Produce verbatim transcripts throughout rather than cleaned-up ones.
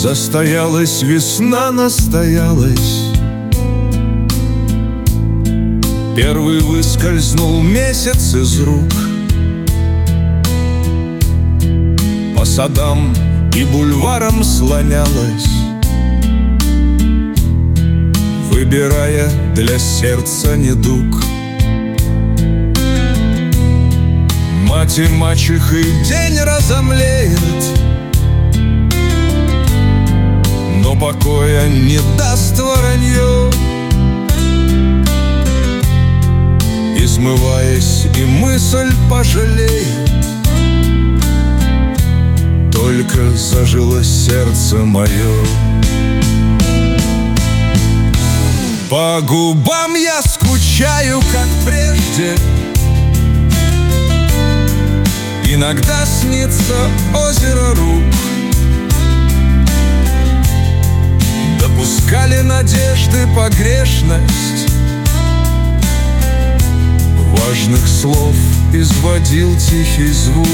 Застоялась весна, настоялась. Первый выскользнул месяц из рук. По садам и бульварам слонялась, выбирая для сердца недуг. Мать и мачехой день разомлеет, но покоя не даст воронье. Измываясь, и мысль пожалеет, только зажило сердце мое. По губам я скучаю, как прежде. Иногда снится озеро рук. Допускали надежды погрешность, важных слов изводил тихий звук.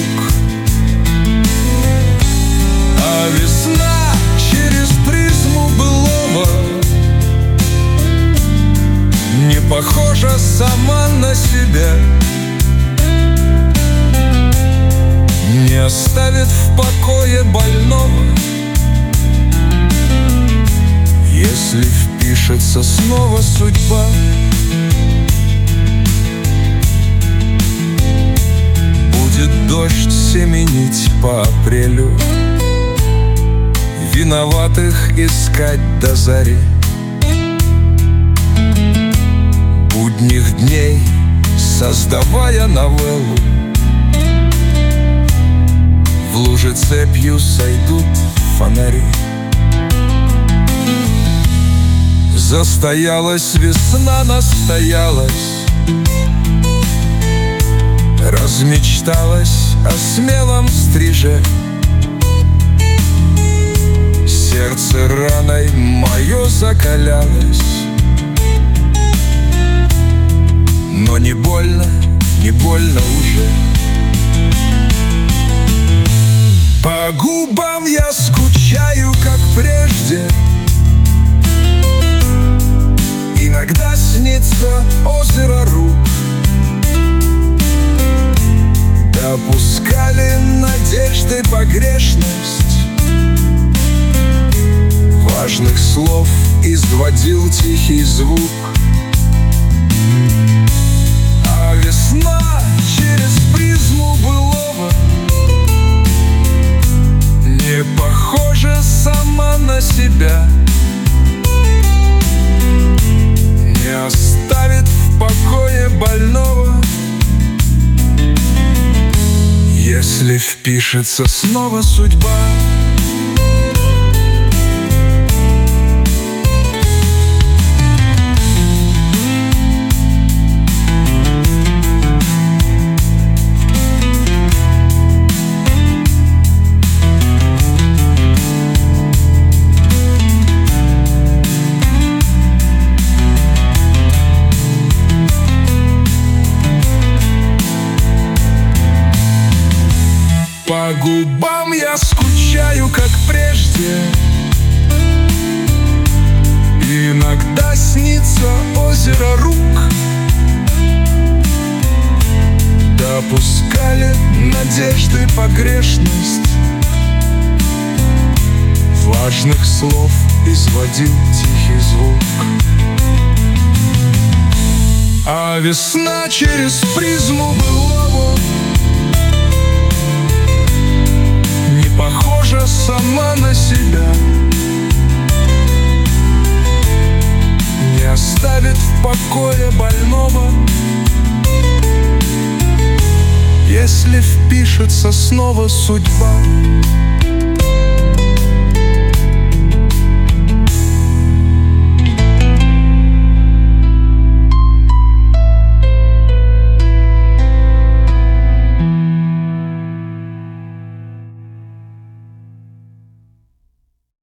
А весна через призму былого не похожа сама на себя, не оставит в покое больного, если впишется снова судьба. Будет дождь семенить по апрелю, виноватых искать до зари. Будних дней создавая новеллу, в луже цепью сойдут фонари. Застоялась весна, настоялась, размечталась о смелом стриже. Сердце раной мое закалялось, но не больно, не больно уже. По губам я скучаю, как прежде. Иногда снится озеро рук. Допускали надежды погрешность, важных слов изводил тихий звук. А весна через призму былого не похожа сама на себя, не оставит в покое больного, если впишется снова судьба. По губам я скучаю, как прежде. Иногда снится озеро рук. Допускали надежды погрешность, важных слов изводил тихий звук. А весна через призму былого похожа сама на себя, не оставит в покое больного, если впишется снова судьба.